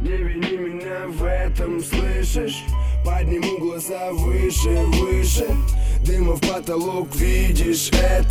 Не вини меня в этом, слышишь? Подниму глаза выше, выше. Дыма в потолок, видишь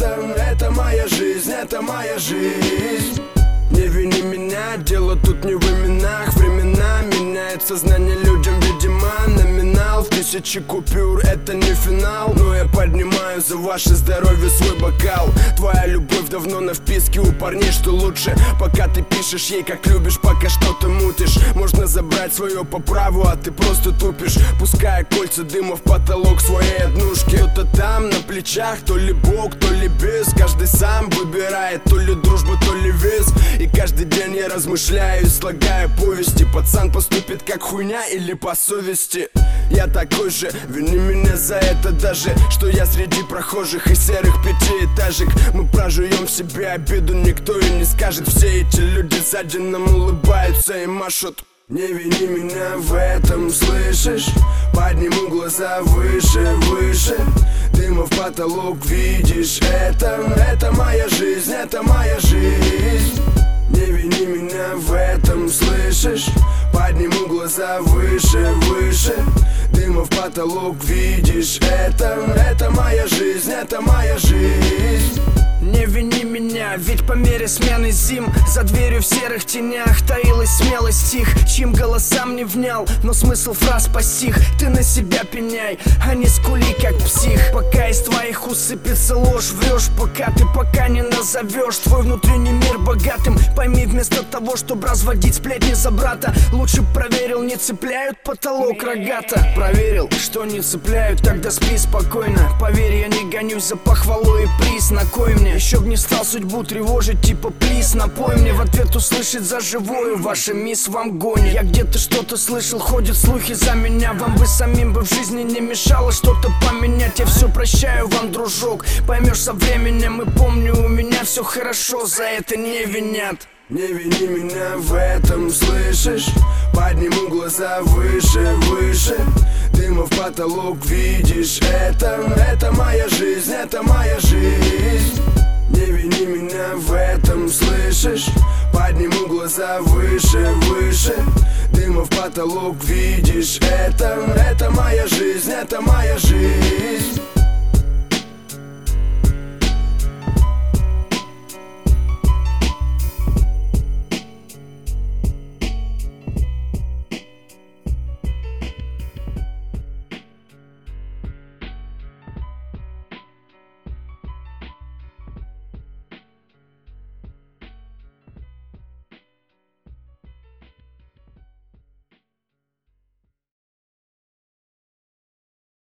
это моя жизнь, это моя жизнь. Не вини меня, дело тут не в именах. Времена меняет сознание людям, видимо, номинал в 1000 купюр, это не финал. Но я поднимаю за ваше здоровье свой бокал. Твоя любовь давно на вписке у парней, что лучше. Пока ты пишешь ей как любишь, пока что-то мутишь. Можно забрать свое по праву, а ты просто тупишь. Пуская кольца дыма в потолок своей однушки. Кто-то там на плечах, то ли бог, то ли без. Каждый сам выбирает, то ли дружба, то ли вес. И каждый день я размышляю и слагаю повести. Пацан поступит как хуйня или по совести. Я такой же, вини меня за это даже, что я среди прохожих и серых пятиэтажек. Мы прожуем в себе обиду, никто и не скажет. Все эти люди сзади нам улыбаются и машут. Не вини меня в этом, слышишь? Подниму глаза выше, выше. Дыма в потолок, видишь это моя жизнь, это моя жизнь. Не вини меня в этом, слышишь? Подниму глаза выше, выше. Дыма в потолок, видишь это моя жизнь, это моя жизнь. Не вини меня, ведь по мере смены зим за дверью в серых тенях таилась смелость их, чьим голосам не внял, но смысл фраз постиг. Ты на себя пеняй, а не скули как псих. Пока из твоих усыпется ложь, врешь, пока не назовешь твой внутренний мир богатым. Пойми, вместо того, чтобы разводить сплетни за брата, лучше проверил, не цепляют потолок рогата. Проверил, что не цепляют, тогда спи спокойно. Поверь, я не гонюсь за похвалой и приз, на кой мне? Еще б не стал судьбу тревожить, типа плиз, напой мне. В ответ услышать за живую ваша мисс вам гонит. Я где-то что-то слышал, ходят слухи за меня. Вам бы самим бы в жизни не мешало что-то поменять. Я все прощаю вам, дружок, поймешь со временем. И помню, у меня все хорошо, за это не винят. Не вини меня в этом, слышишь? Подниму глаза выше, выше. Дыма в потолок, видишь это моя жизнь, это моя жизнь. Не вини меня в этом, слышишь? Подниму глаза выше, выше. Дыма в потолок, видишь это моя жизнь, это моя жизнь.